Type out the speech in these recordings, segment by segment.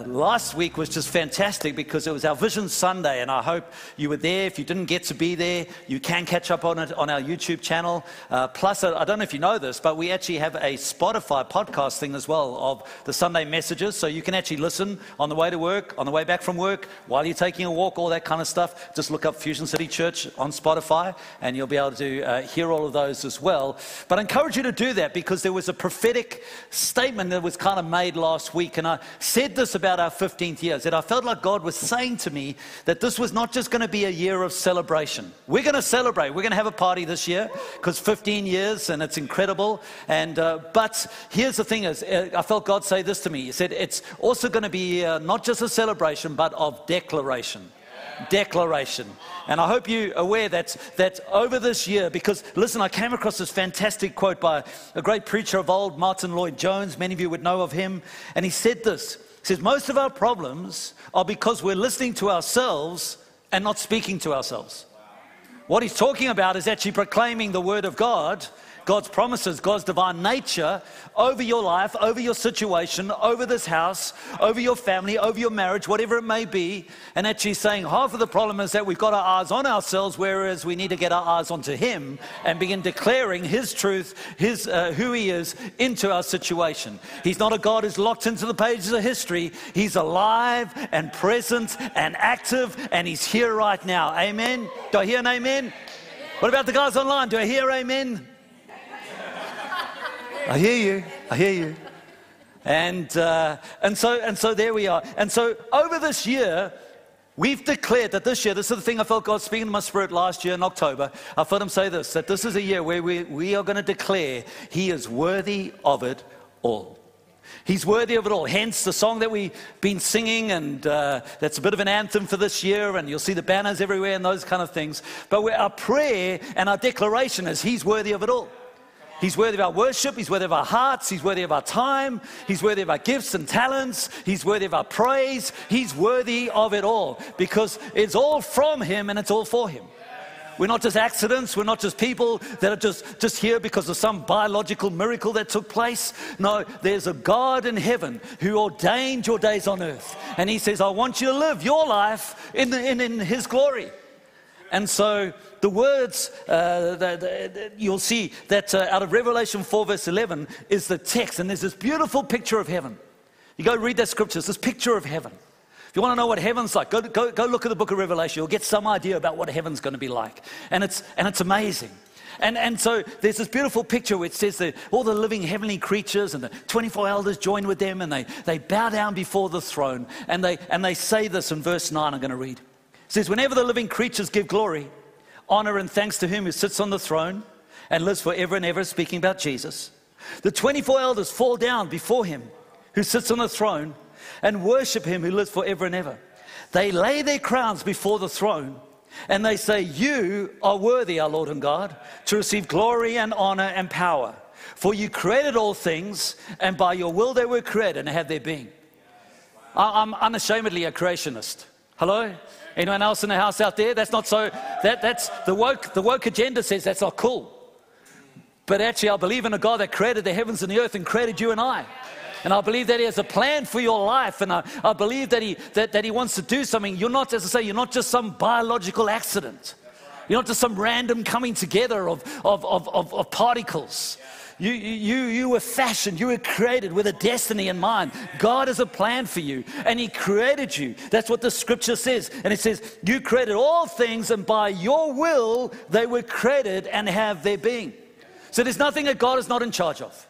last week was just fantastic because it was our Vision Sunday, and I hope you were there. If you didn't get to be there, you can catch up on it on our YouTube channel. Plus, I don't know if you know this, but we actually have a Spotify podcast thing as well of the Sunday messages, so you can actually listen on the way to work, on the way back from work, while you're taking a walk, all that kind of stuff. Just look up Fusion City Church on Spotify, and you'll be able to hear all of those as well. But I encourage you to do that because there was a prophetic statement that was kind of made last week, and I said this about our 15th year, that I felt like God was saying to me that this was not just going to be a year of celebration. We're going to celebrate. We're going to have a party this year because 15 years and it's incredible. And but here's the thing is, I felt God say this to me. He said it's also going to be not just a celebration, but of declaration. Declaration. And I hope you're aware that over this year, because listen, I came across this fantastic quote by a great preacher of old, Martin Lloyd-Jones. Many of you would know of him. And he said this. He says, most of our problems are because we're listening to ourselves and not speaking to ourselves. What he's talking about is actually proclaiming the word of God, God's promises, God's divine nature over your life, over your situation, over this house, over your family, over your marriage, whatever it may be. And actually saying half of the problem is that we've got our eyes on ourselves, whereas we need to get our eyes onto Him and begin declaring His truth, His who He is into our situation. He's not a God who's locked into the pages of history. He's alive and present and active, and He's here right now. Amen? Do I hear an amen? What about the guys online? Do I hear amen? I hear you. I hear you. And so there we are. And so over this year, we've declared that this year, this is the thing I felt God speaking to my spirit last year in October. I felt Him say this, that this is a year where we are going to declare He is worthy of it all. He's worthy of it all. Hence the song that we've been singing, and that's a bit of an anthem for this year, and you'll see the banners everywhere and those kind of things. But our prayer and our declaration is He's worthy of it all. He's worthy of our worship, He's worthy of our hearts, He's worthy of our time, He's worthy of our gifts and talents, He's worthy of our praise, He's worthy of it all, because it's all from Him and it's all for Him. We're not just accidents, we're not just people that are just here because of some biological miracle that took place. No, there's a God in heaven who ordained your days on earth, and He says, I want you to live your life in His glory. And so the words that you'll see that out of Revelation 4 verse 11 is the text. And there's this beautiful picture of heaven. You go read that scripture. It's this picture of heaven. If you want to know what heaven's like, go look at the book of Revelation. You'll get some idea about what heaven's going to be like. And it's amazing. And so there's this beautiful picture which says that all the living heavenly creatures and the 24 elders join with them, and they bow down before the throne. And they say this in verse 9 I'm going to read. It says, whenever the living creatures give glory, honor and thanks to Him who sits on the throne and lives forever and ever, speaking about Jesus, the 24 elders fall down before Him who sits on the throne and worship Him who lives forever and ever. They lay their crowns before the throne and they say, you are worthy, our Lord and God, to receive glory and honor and power. For you created all things, and by your will they were created and have their being. I'm unashamedly a creationist. Hello? Anyone else in the house out there? That's not so, that's the woke agenda says that's not cool. But actually I believe in a God that created the heavens and the earth and created you and I. And I believe that He has a plan for your life, and I believe that He wants to do something. You're not, as I say, you're not just some biological accident. You're not just some random coming together of particles. You were fashioned, you were created with a destiny in mind. God has a plan for you, and He created you. That's what the scripture says. And it says, you created all things, and by your will they were created and have their being. So there's nothing that God is not in charge of.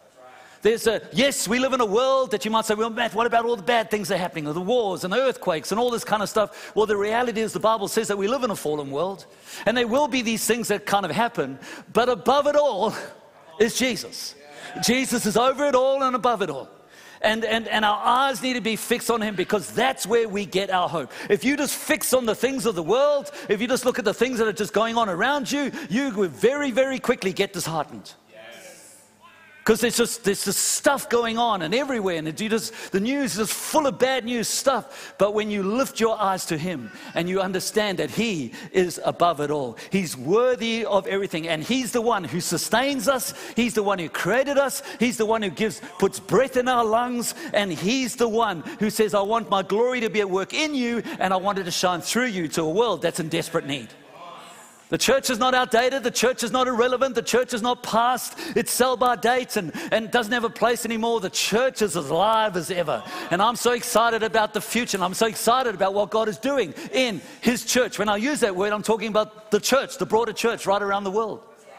Yes, we live in a world that you might say, well, Matt, what about all the bad things that are happening, the wars and the earthquakes and all this kind of stuff? Well, the reality is the Bible says that we live in a fallen world, and there will be these things that kind of happen, but above it all is Jesus. Jesus is over it all and above it all. And our eyes need to be fixed on Him, because that's where we get our hope. If you just fix on the things of the world, if you just look at the things that are just going on around you, you will very, very quickly get disheartened. Because there's this stuff going on and everywhere, and the news is full of bad news stuff. But when you lift your eyes to Him and you understand that He is above it all, He's worthy of everything, and He's the one who sustains us, He's the one who created us, He's the one who puts breath in our lungs, and He's the one who says, I want my glory to be at work in you, and I want it to shine through you to a world that's in desperate need. The church is not outdated. The church is not irrelevant. The church is not past. It's sell by dates and doesn't have a place anymore. The church is as alive as ever. And I'm so excited about the future. And I'm so excited about what God is doing in His church. When I use that word, I'm talking about the church, the broader church right around the world.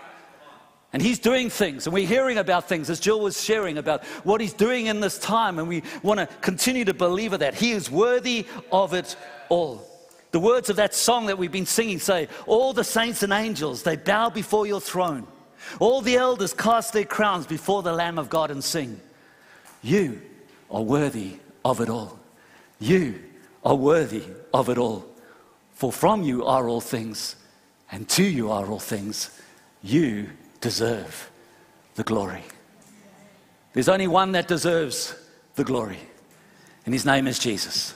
And He's doing things, and we're hearing about things, as Jill was sharing about what He's doing in this time. And we want to continue to believe that He is worthy of it all. The words of that song that we've been singing say, all the saints and angels, they bow before your throne. All the elders cast their crowns before the Lamb of God and sing, you are worthy of it all. You are worthy of it all. For from you are all things, and to you are all things. You deserve the glory. There's only one that deserves the glory, and His name is Jesus.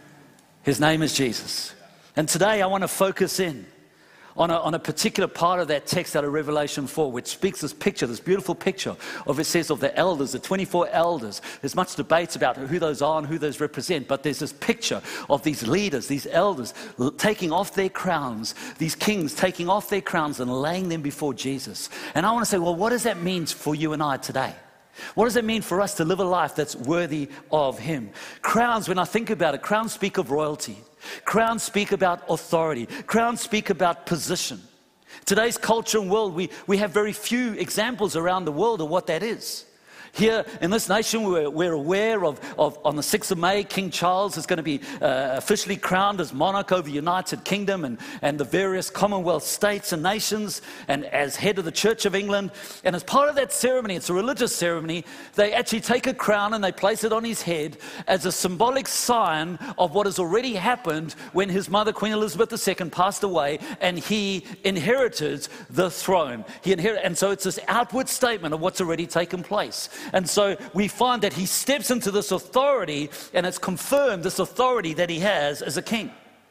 His name is Jesus. And today I want to focus in on a particular part of that text out of Revelation 4, which speaks this picture, this beautiful picture of, it says, of the elders, the 24 elders. There's much debates about who those are and who those represent, but there's this picture of these leaders, these elders, taking off their crowns, these kings taking off their crowns and laying them before Jesus. And I want to say, well, what does that mean for you and I today? What does it mean for us to live a life that's worthy of Him? Crowns, when I think about it, crowns speak of royalty. Crowns speak about authority. Crowns speak about position. Today's culture and world, we have very few examples around the world of what that is. Here in this nation, we're aware of on the 6th of May, King Charles is going to be officially crowned as monarch over the United Kingdom and the various Commonwealth states and nations, and as head of the Church of England. And as part of that ceremony, it's a religious ceremony, they actually take a crown and they place it on his head as a symbolic sign of what has already happened when his mother, Queen Elizabeth II, passed away and he inherited the throne. And so it's this outward statement of what's already taken place. And so we find that he steps into this authority, and it's confirmed this authority that he has as a king.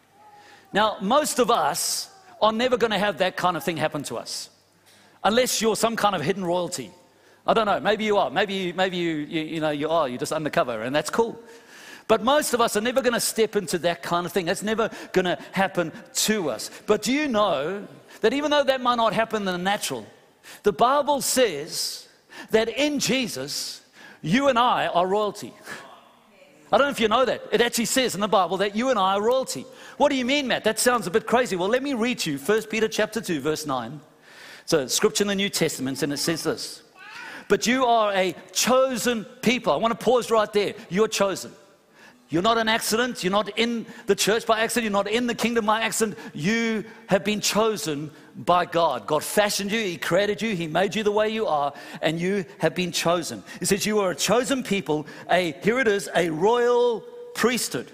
Now, most of us are never going to have that kind of thing happen to us, unless you're some kind of hidden royalty. I don't know, maybe you are. Maybe you are. You're just undercover, and that's cool. But most of us are never going to step into that kind of thing. That's never going to happen to us. But do you know that even though that might not happen in the natural, the Bible says that in Jesus, you and I are royalty. I don't know if you know that. It actually says in the Bible that you and I are royalty. What do you mean, Matt? That sounds a bit crazy. Well, let me read to you 1 Peter chapter 2, verse 9. So scripture in the New Testament, and it says this. But you are a chosen people. I want to pause right there. You're chosen. You're not an accident. You're not in the church by accident. You're not in the kingdom by accident. You have been chosen by God. God fashioned you. He created you. He made you the way you are, and you have been chosen. It says you are a chosen people, here it is, a royal priesthood,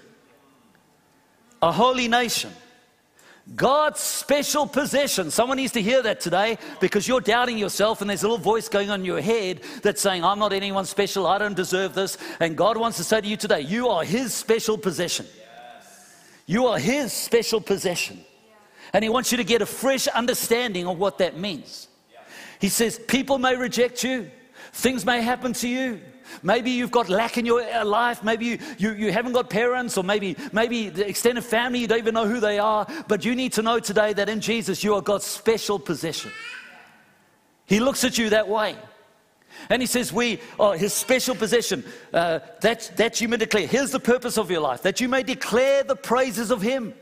a holy nation, God's special possession. Someone needs to hear that today, because you're doubting yourself and there's a little voice going on in your head that's saying, I'm not anyone special, I don't deserve this. And God wants to say to you today, you are His special possession. You are His special possession. And He wants you to get a fresh understanding of what that means. He says people may reject you, things may happen to you. Maybe you've got lack in your life. Maybe you haven't got parents, or maybe the extended family, you don't even know who they are. But you need to know today that in Jesus, you are God's special possession. He looks at you that way. And He says, we are His special possession, that you may declare. Here's the purpose of your life, that you may declare the praises of Him.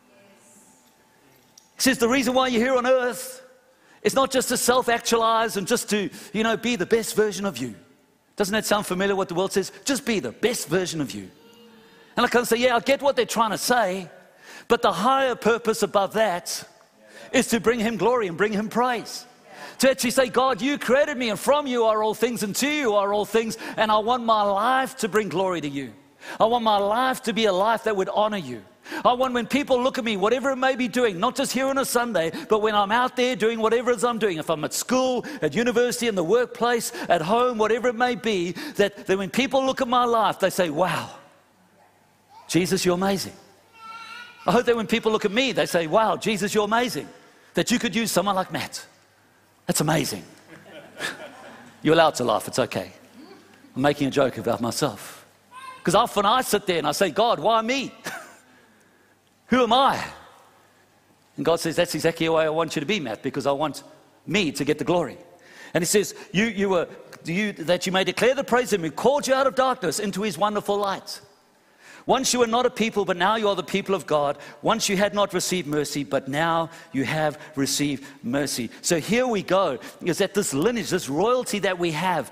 He says the reason why you're here on earth is not just to self-actualize and just to, be the best version of you. Doesn't that sound familiar, what the world says? Just be the best version of you. And I kind of say, yeah, I get what they're trying to say, but the higher purpose above that is to bring Him glory and bring Him praise. To actually say, God, you created me, and from you are all things, and to you are all things, and I want my life to bring glory to you. I want my life to be a life that would honor you. I want when people look at me, whatever it may be doing, not just here on a Sunday, but when I'm out there doing whatever it is I'm doing, if I'm at school, at university, in the workplace, at home, whatever it may be, that when people look at my life, they say, wow, Jesus, you're amazing. I hope that when people look at me, they say, wow, Jesus, you're amazing. That you could use someone like Matt. That's amazing. You're allowed to laugh, it's okay. I'm making a joke about myself. Because often I sit there and I say, God, why me? Who am I? And God says, that's exactly the way I want you to be, Matt, because I want me to get the glory. And he says, that you may declare the praise of him who called you out of darkness into his wonderful light. Once you were not a people, but now you are the people of God. Once you had not received mercy, but now you have received mercy. So here we go, is that this lineage, this royalty that we have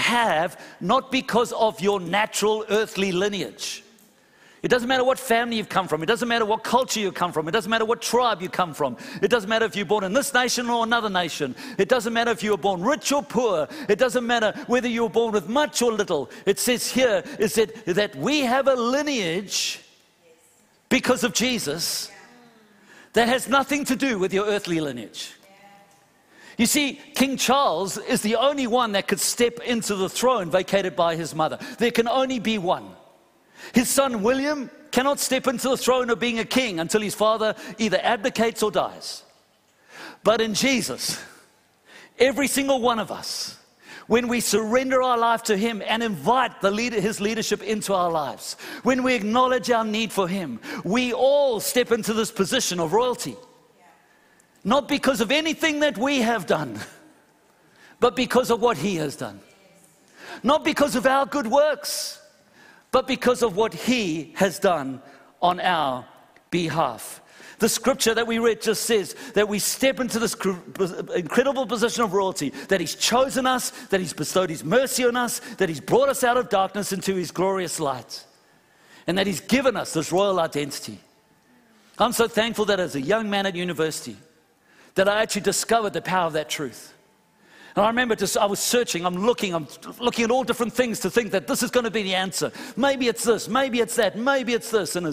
not because of your natural earthly lineage. It doesn't matter what family you've come from. It doesn't matter what culture you come from. It doesn't matter what tribe you come from. It doesn't matter if you're born in this nation or another nation. It doesn't matter if you were born rich or poor. It doesn't matter whether you were born with much or little. It says here is that we have a lineage because of Jesus that has nothing to do with your earthly lineage. You see, King Charles is the only one that could step into the throne vacated by his mother. There can only be one. His son William cannot step into the throne of being a king until his father either abdicates or dies. But in Jesus, every single one of us, when we surrender our life to him and invite his leadership into our lives, when we acknowledge our need for him, we all step into this position of royalty. Not because of anything that we have done, but because of what he has done. Not because of our good works, but because of what he has done on our behalf. The scripture that we read just says that we step into this incredible position of royalty, that he's chosen us, that he's bestowed his mercy on us, that he's brought us out of darkness into his glorious light, and that he's given us this royal identity. I'm so thankful that as a young man at university, that I actually discovered the power of that truth. And I remember I was searching, I'm looking at all different things to think that this is going to be the answer. Maybe it's this, maybe it's that, maybe it's this. And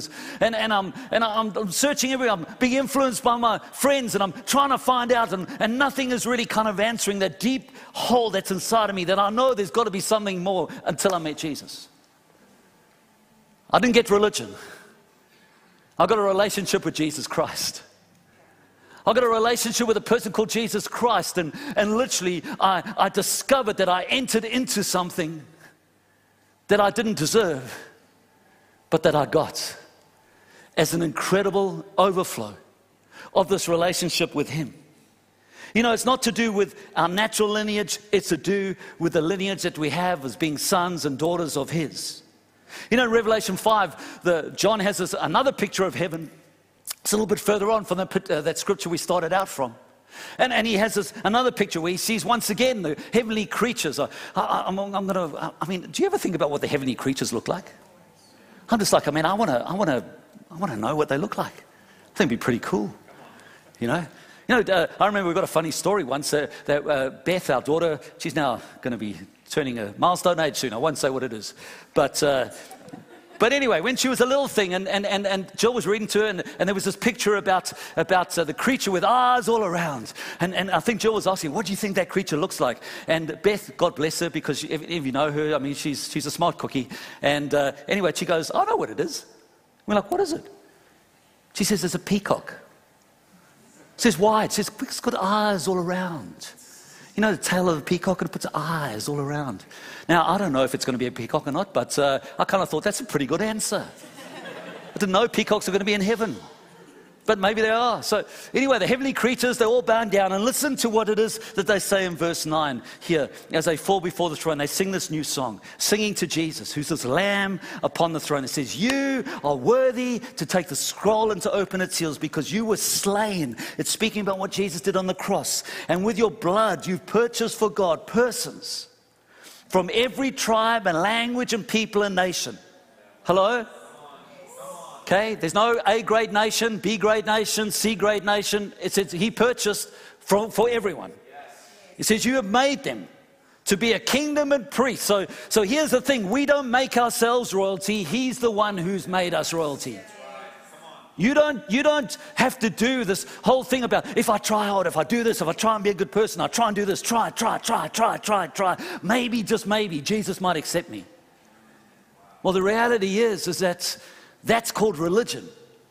I'm searching everywhere. I'm being influenced by my friends and I'm trying to find out and nothing is really kind of answering that deep hole that's inside of me that I know there's got to be something more until I met Jesus. I didn't get religion. I got a relationship with Jesus Christ. I got a relationship with a person called Jesus Christ, and literally I discovered that I entered into something that I didn't deserve, but that I got as an incredible overflow of this relationship with him. You know, it's not to do with our natural lineage, it's to do with the lineage that we have as being sons and daughters of his. You know, in Revelation 5, John has another picture of heaven. It's a little bit further on from that scripture we started out from. And he has another picture where he sees once again the heavenly creatures. Do you ever think about what the heavenly creatures look like? I'm just like, I want to know what they look like. I think it'd be pretty cool, you know. I remember we got a funny story once that Beth, our daughter, she's now going to be turning a milestone age soon. I won't say what it is, But anyway, when she was a little thing, and Jill was reading to her, and there was this picture about the creature with eyes all around. And I think Jill was asking, what do you think that creature looks like? And Beth, God bless her, because if you know her, I mean, she's a smart cookie. And anyway, she goes, I know what it is. We're like, what is it? She says, it's a peacock. It says, why? It says, it's got eyes all around. You know the tail of a peacock, and it puts eyes all around. Now, I don't know if it's going to be a peacock or not, but I kind of thought that's a pretty good answer. I didn't know peacocks are going to be in heaven, but maybe they are. So anyway, the heavenly creatures, they're all bound down, and listen to what it is that they say in verse 9 here. As they fall before the throne, they sing this new song, singing to Jesus, who's this lamb upon the throne. It says, you are worthy to take the scroll and to open its seals because you were slain. It's speaking about what Jesus did on the cross. And with your blood, you've purchased for God persons from every tribe and language and people and nation. Hello? Okay, there's no A grade nation, B grade nation, C grade nation. It says he purchased for everyone. It says you have made them to be a kingdom and priests. So here's the thing, we don't make ourselves royalty. He's the one who's made us royalty. You don't have to do this whole thing about if I try hard, if I do this, if I try and be a good person, I try and do this, try. Maybe, just maybe, Jesus might accept me. Well, the reality is that that's called religion.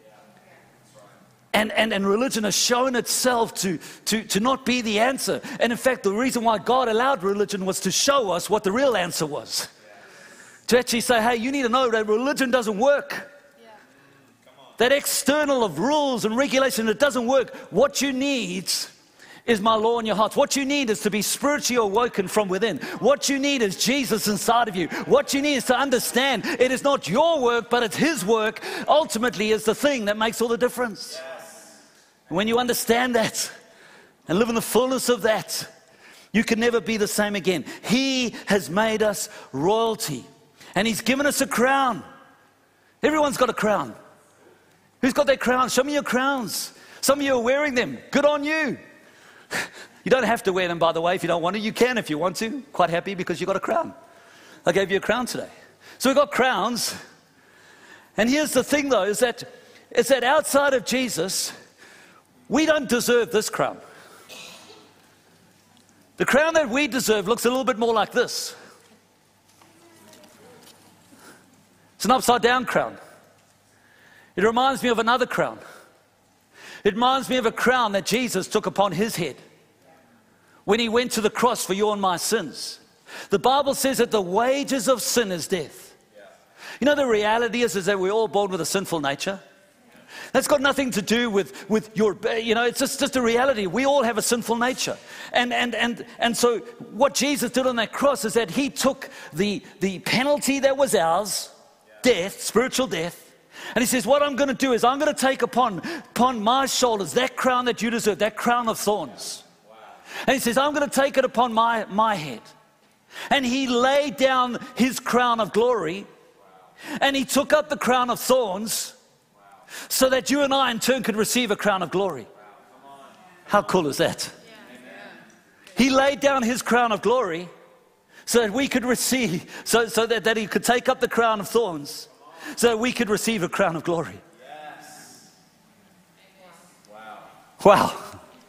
And religion has shown itself to not be the answer. And in fact, the reason why God allowed religion was to show us what the real answer was. To actually say, hey, you need to know that religion doesn't work. That external of rules and regulation, it doesn't work. What you need is my law in your hearts. What you need is to be spiritually awoken from within. What you need is Jesus inside of you. What you need is to understand it is not your work, but it's His work. Ultimately, is the thing that makes all the difference. When you understand that and live in the fullness of that, you can never be the same again. He has made us royalty, and He's given us a crown. Everyone's got a crown. Who's got their crowns? Show me your crowns. Some of you are wearing them. Good on you. You don't have to wear them, by the way, if you don't want to. You can if you want to. Quite happy because you got a crown. I gave you a crown today. So we've got crowns. And here's the thing, though, is that outside of Jesus, we don't deserve this crown. The crown that we deserve looks a little bit more like this. It's an upside-down crown. It reminds me of another crown. It reminds me of a crown that Jesus took upon His head when He went to the cross for your and my sins. The Bible says that the wages of sin is death. You know, the reality is that we're all born with a sinful nature. That's got nothing to do with your, it's just a reality. We all have a sinful nature. And so what Jesus did on that cross is that He took the penalty that was ours, death, spiritual death, and He says, what I'm going to do is I'm going to take upon my shoulders that crown that you deserve, that crown of thorns. Wow. And He says, I'm going to take it upon my head. And He laid down His crown of glory. Wow. And He took up the crown of thorns. Wow. So that you and I in turn could receive a crown of glory. Wow. How cool is that? Yeah. He laid down His crown of glory so that we could receive, so that He could take up the crown of thorns. So that we could receive a crown of glory. Yes. Wow.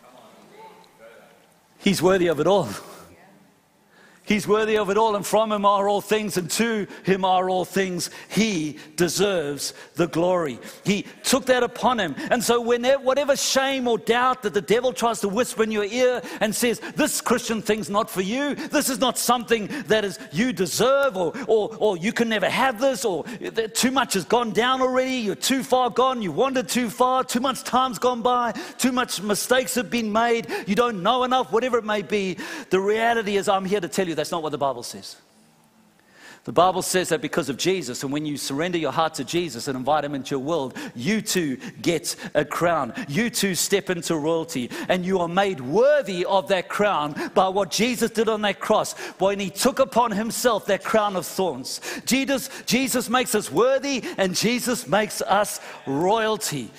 He's worthy of it all. He's worthy of it all, and from Him are all things, and to Him are all things. He deserves the glory. He took that upon Him. And so whatever shame or doubt that the devil tries to whisper in your ear and says, this Christian thing's not for you, this is not something that is you deserve, or you can never have this, or too much has gone down already, you're too far gone, you wandered too far, too much time's gone by, too much mistakes have been made, you don't know enough, whatever it may be. The reality is, I'm here to tell you, that's not what the Bible says. The Bible says that because of Jesus, and when you surrender your heart to Jesus and invite Him into your world, you too get a crown. You too step into royalty, and you are made worthy of that crown by what Jesus did on that cross, when He took upon Himself that crown of thorns. Jesus makes us worthy, and Jesus makes us royalty.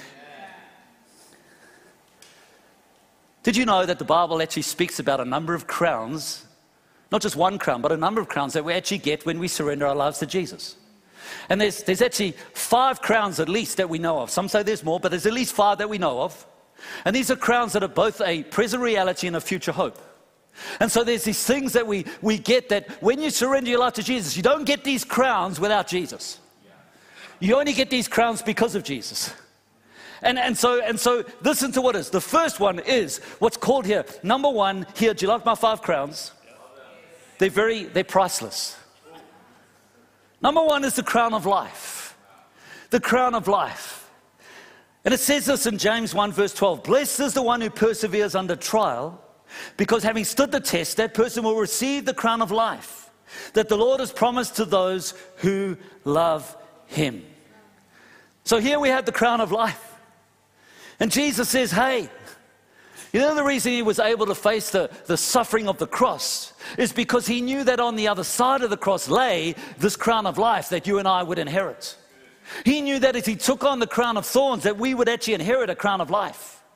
Did you know that the Bible actually speaks about a number of crowns? Not just one crown, but a number of crowns that we actually get when we surrender our lives to Jesus. And there's actually 5 crowns at least that we know of. Some say there's more, but there's at least 5 that we know of. And these are crowns that are both a present reality and a future hope. And so there's these things that we get, that when you surrender your life to Jesus, you don't get these crowns without Jesus. You only get these crowns because of Jesus. And so listen to what is. The first one is what's called here, number 1, here, do you like my 5 crowns? They're priceless. Number 1 is the crown of life. The crown of life. And it says this in James 1 verse 12. Blessed is the one who perseveres under trial, because having stood the test, that person will receive the crown of life that the Lord has promised to those who love Him. So here we have the crown of life. And Jesus says, hey, you know the reason He was able to face the suffering of the cross is because He knew that on the other side of the cross lay this crown of life that you and I would inherit. He knew that if He took on the crown of thorns, that we would actually inherit a crown of life.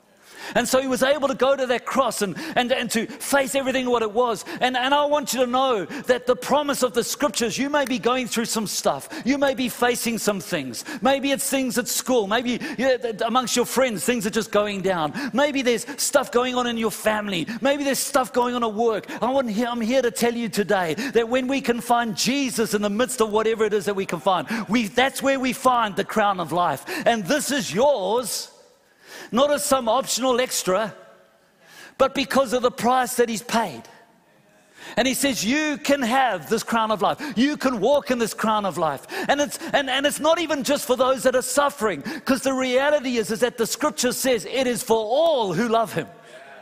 And so he was able to go to that cross and to face everything what it was. And I want you to know that the promise of the scriptures, you may be going through some stuff. You may be facing some things. Maybe it's things at school. Maybe amongst your friends, things are just going down. Maybe there's stuff going on in your family. Maybe there's stuff going on at work. I'm here to tell you today that when we can find Jesus in the midst of whatever it is that we can find, that's where we find the crown of life. And this is yours. Not as some optional extra, but because of the price that he's paid. And he says, you can have this crown of life. You can walk in this crown of life. And it's not even just for those that are suffering, because the reality is that the scripture says it is for all who love him.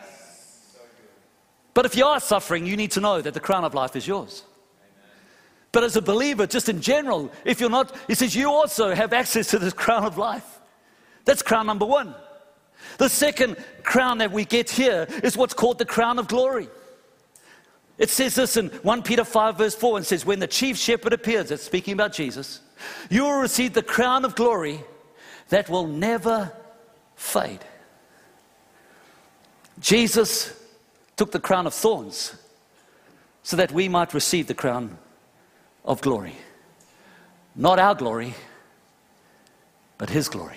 But if you are suffering, you need to know that the crown of life is yours. But as a believer, just in general, if you're not, he says you also have access to this crown of life. That's crown number one. The second crown that we get here is what's called the crown of glory. It says this in 1 Peter 5 verse 4, and says, when the chief shepherd appears, it's speaking about Jesus, you will receive the crown of glory that will never fade. Jesus took the crown of thorns so that we might receive the crown of glory. Not our glory, but his glory.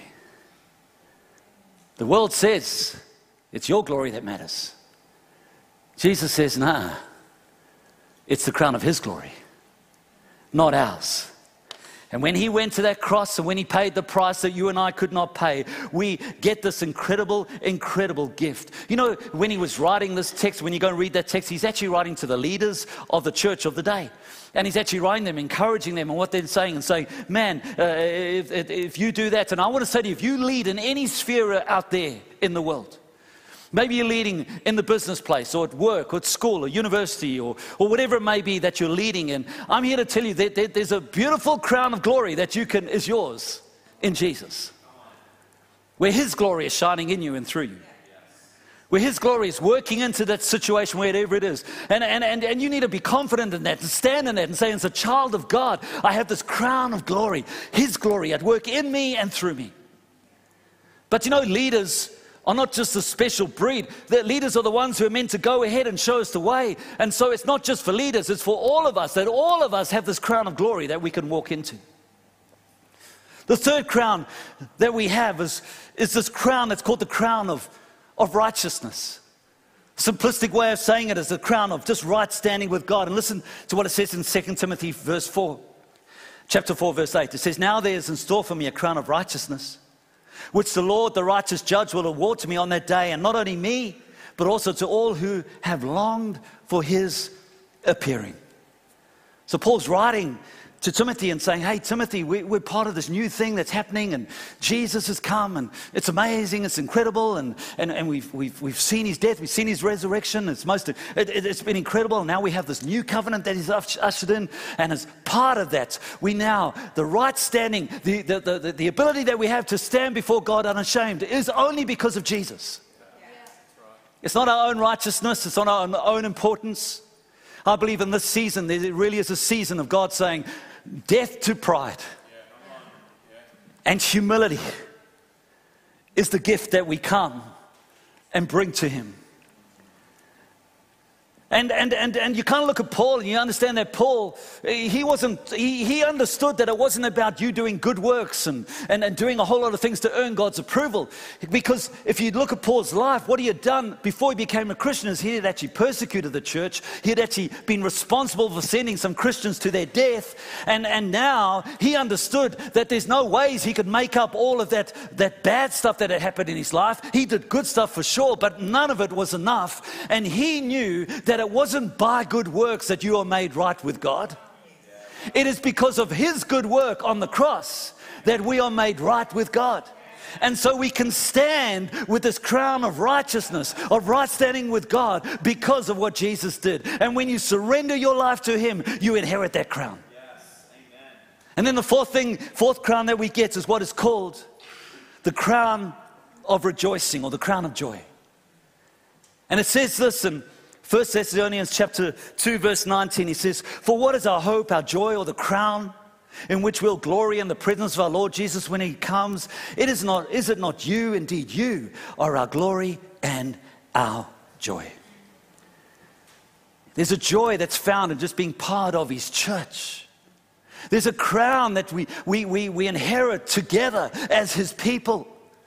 The world says it's your glory that matters. Jesus says, nah, it's the crown of his glory, not ours. And when he went to that cross and when he paid the price that you and I could not pay, we get this incredible, incredible gift. You know, when he was writing this text, when you go and read that text, he's actually writing to the leaders of the church of the day. And he's actually writing them, encouraging them on what they're saying and saying, man, if you do that, and I want to say to you, if you lead in any sphere out there in the world, maybe you're leading in the business place or at work or at school or university or whatever it may be that you're leading in, I'm here to tell you that there's a beautiful crown of glory that is yours in Jesus, where his glory is shining in you and through you. Where his glory is working into that situation, wherever it is. And you need to be confident in that and stand in that and say, as a child of God, I have this crown of glory, his glory at work in me and through me. But you know, leaders are not just a special breed. The leaders are the ones who are meant to go ahead and show us the way. And so it's not just for leaders, it's for all of us, that all of us have this crown of glory that we can walk into. The third crown that we have is this crown that's called the crown of righteousness. Simplistic way of saying it is the crown of just right standing with God. And listen to what it says in 2 Timothy chapter 4 verse 8. It says, now there is in store for me a crown of righteousness, which the Lord, the righteous judge, will award to me on that day, and not only me, but also to all who have longed for his appearing. So Paul's writing to Timothy and saying, hey, Timothy, we're part of this new thing that's happening, and Jesus has come, and it's amazing, it's incredible, and we've seen his death, we've seen his resurrection, it's been incredible, and now we have this new covenant that he's ushered in, and as part of that, the right standing, the ability that we have to stand before God unashamed is only because of Jesus. It's not our own righteousness, it's not our own importance. I believe in this season, there really is a season of God saying, death to pride and humility is the gift that we come and bring to him. And you kind of look at Paul and you understand that Paul, he understood that it wasn't about you doing good works and doing a whole lot of things to earn God's approval. Because if you look at Paul's life, what he had done before he became a Christian is he had actually persecuted the church. He had actually been responsible for sending some Christians to their death. And now he understood that there's no ways he could make up all of that bad stuff that had happened in his life. He did good stuff for sure, but none of it was enough. And he knew that it wasn't by good works that you are made right with God. It is because of his good work on the cross that we are made right with God. And so we can stand with this crown of righteousness, of right standing with God, because of what Jesus did. And when you surrender your life to him, you inherit that crown. Yes. Amen. And then the fourth crown that we get is what is called the crown of rejoicing, or the crown of joy. And it says this in 1 Thessalonians chapter 2 verse 19, he says, for what is our hope, our joy, or the crown in which we'll glory in the presence of our Lord Jesus when he comes. Is it not you? Indeed, you are our glory and our joy. There's a joy that's found in just being part of his church. There's a crown that we inherit together as his people.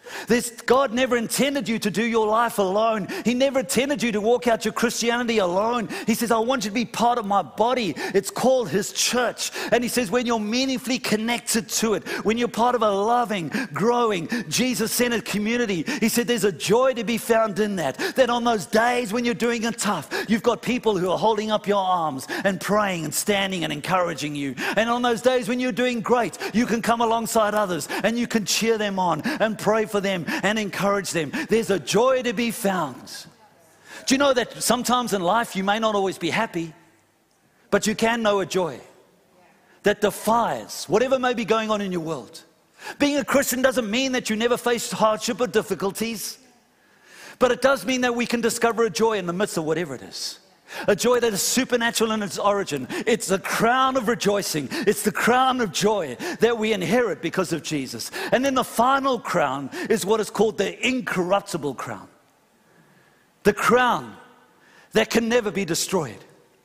God never intended you to do your life alone. He never intended you to walk out your Christianity alone. He says, I want you to be part of my body. It's called his church. And he says, when you're meaningfully connected to it, when you're part of a loving, growing, Jesus-centered community, he said there's a joy to be found in that. That on those days when you're doing it tough, you've got people who are holding up your arms and praying and standing and encouraging you. And on those days when you're doing great, you can come alongside others and you can cheer them on and pray for them and encourage them. There's a joy to be found. Do you know that sometimes in life you may not always be happy, but you can know a joy that defies whatever may be going on in your world. Being a Christian doesn't mean that you never face hardship or difficulties, but it does mean that we can discover a joy in the midst of whatever it is. A joy that is supernatural in its origin. It's the crown of rejoicing. It's the crown of joy that we inherit because of Jesus. And then the final crown is what is called the incorruptible crown. The crown that can never be destroyed.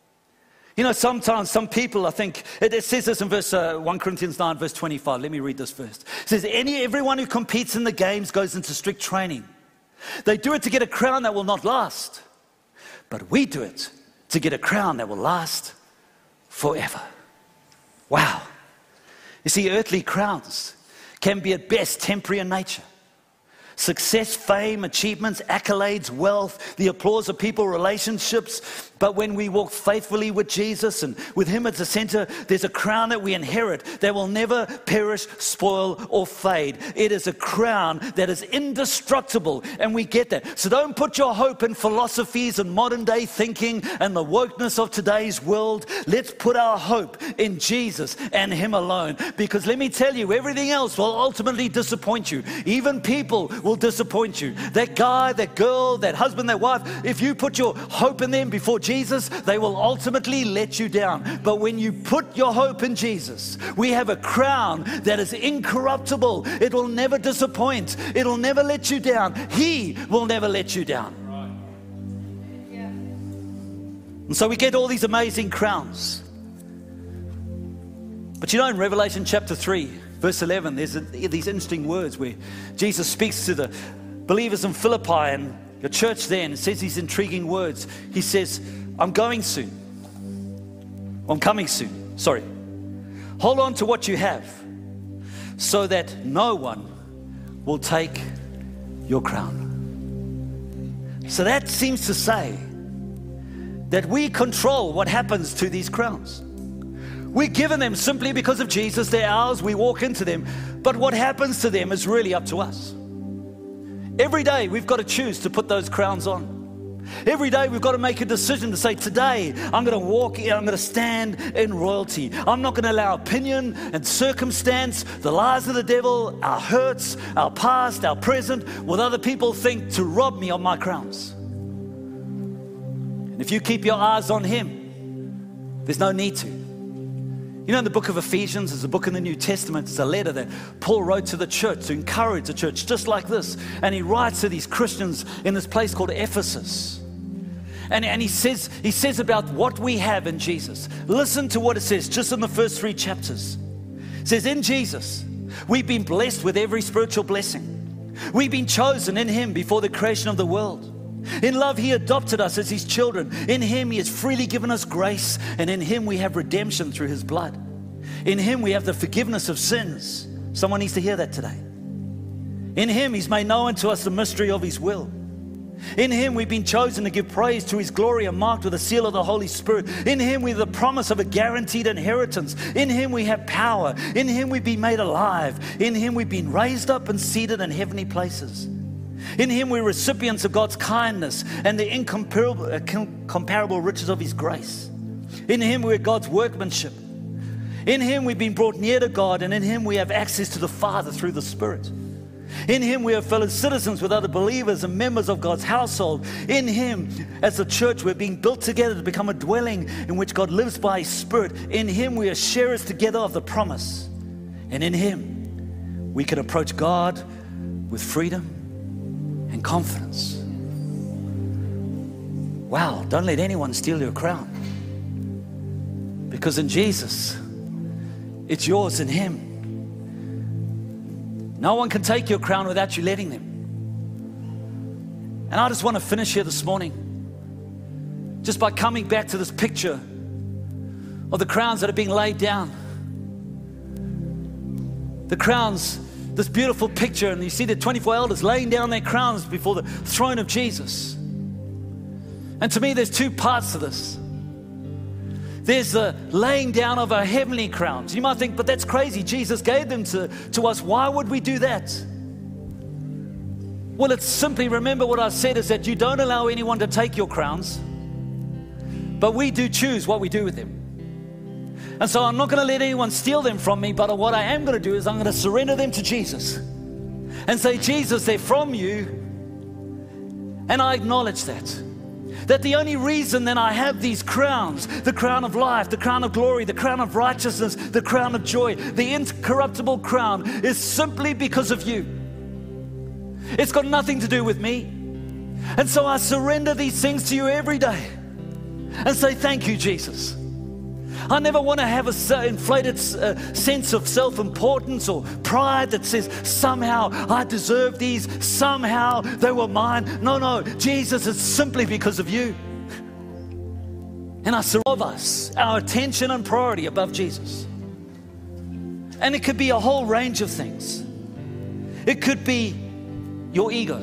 You know, sometimes some people, I think, it says this in verse 1 Corinthians 9, verse 25. Let me read this first. It says, everyone who competes in the games goes into strict training. They do it to get a crown that will not last. But we do it to get a crown that will last forever. Wow. You see, earthly crowns can be at best temporary in nature. Success, fame, achievements, accolades, wealth, the applause of people, relationships. But when we walk faithfully with Jesus and with him at the center, there's a crown that we inherit that will never perish, spoil, or fade. It is a crown that is indestructible, and we get that. So don't put your hope in philosophies and modern day thinking and the wokeness of today's world. Let's put our hope in Jesus and him alone. Because let me tell you, everything else will ultimately disappoint you. Even people will disappoint you. That guy, that girl, that husband, that wife, if you put your hope in them before Jesus, they will ultimately let you down. But when you put your hope in Jesus, we have a crown that is incorruptible. It will never disappoint. It will never let you down. He will never let you down. And so we get all these amazing crowns. But you know, in Revelation chapter 3, verse 11, there's these interesting words where Jesus speaks to the believers in Philippi and the church there, and says these intriguing words. He says, I'm going soon. I'm coming soon. Sorry. Hold on to what you have so that no one will take your crown. So that seems to say that we control what happens to these crowns. We're given them simply because of Jesus. They're ours. We walk into them. But what happens to them is really up to us. Every day we've got to choose to put those crowns on. Every day we've got to make a decision to say, today I'm going to walk in, I'm going to stand in royalty. I'm not going to allow opinion and circumstance, the lies of the devil, our hurts, our past, our present, what other people think, to rob me of my crowns. And if you keep your eyes on him, there's no need to. You know, in the book of Ephesians, there's a book in the New Testament, it's a letter that Paul wrote to the church to encourage the church just like this. And he writes to these Christians in this place called Ephesus. And he says about what we have in Jesus. Listen to what it says just in the first 3 chapters. It says, in Jesus, we've been blessed with every spiritual blessing. We've been chosen in him before the creation of the world. In love, he adopted us as his children. In him, he has freely given us grace, and in him we have redemption through his blood. In him we have the forgiveness of sins. Someone needs to hear that today. In him, he's made known to us the mystery of his will. In him, we've been chosen to give praise to his glory and marked with the seal of the Holy Spirit. In him, we have the promise of a guaranteed inheritance. In him, we have power. In him, we've been made alive. In him, we've been raised up and seated in heavenly places. In him we're recipients of God's kindness and the incomparable riches of his grace. In him we're God's workmanship. In him we've been brought near to God, and in him we have access to the Father through the Spirit. In him we are fellow citizens with other believers and members of God's household. In him, as a church, we're being built together to become a dwelling in which God lives by his Spirit. In him we are sharers together of the promise. And in him we can approach God with freedom and confidence. Wow, don't let anyone steal your crown. Because in Jesus, it's yours in him. No one can take your crown without you letting them. And I just want to finish here this morning just by coming back to this picture of the crowns that are being laid down. The crowns, this beautiful picture, and you see the 24 elders laying down their crowns before the throne of Jesus. And to me, there's two parts to this. There's the laying down of our heavenly crowns. You might think, but that's crazy. Jesus gave them to us. Why would we do that? Well, it's simply, remember what I said, is that you don't allow anyone to take your crowns, but we do choose what we do with them. And so I'm not going to let anyone steal them from me, but what I am going to do is I'm going to surrender them to Jesus and say, Jesus, they're from you. And I acknowledge that the only reason that I have these crowns, the crown of life, the crown of glory, the crown of righteousness, the crown of joy, the incorruptible crown, is simply because of you. It's got nothing to do with me. And so I surrender these things to you every day and say, thank you, Jesus. I never want to have an inflated sense of self-importance or pride that says somehow I deserve these, somehow they were mine. No, Jesus, it's simply because of you. And I surrender us, our attention and priority above Jesus. And it could be a whole range of things. It could be your ego.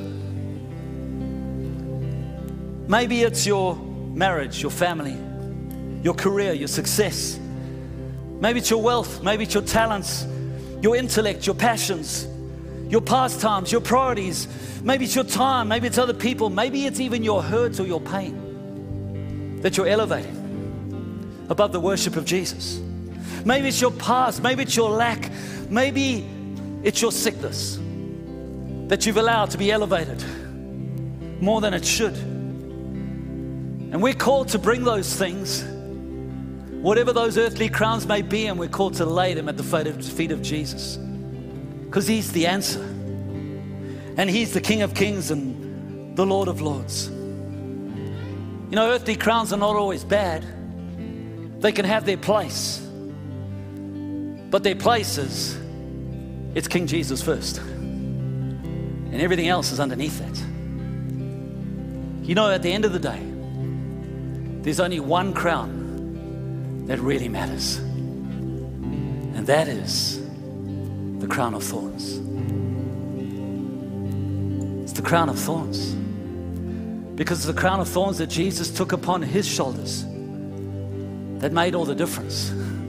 Maybe it's your marriage, your family, your career, your success. Maybe it's your wealth, maybe it's your talents, your intellect, your passions, your pastimes, your priorities. Maybe it's your time, maybe it's other people, maybe it's even your hurts or your pain that you're elevating above the worship of Jesus. Maybe it's your past, maybe it's your lack, maybe it's your sickness that you've allowed to be elevated more than it should. And we're called to bring those things, whatever those earthly crowns may be, and we're called to lay them at the feet of Jesus, because he's the answer. And he's the King of Kings and the Lord of Lords. You know, earthly crowns are not always bad. They can have their place. But their place is, it's King Jesus first. And everything else is underneath that. You know, at the end of the day, there's only one crown that really matters. And that is the crown of thorns. It's the crown of thorns. Because it's the crown of thorns that Jesus took upon his shoulders that made all the difference.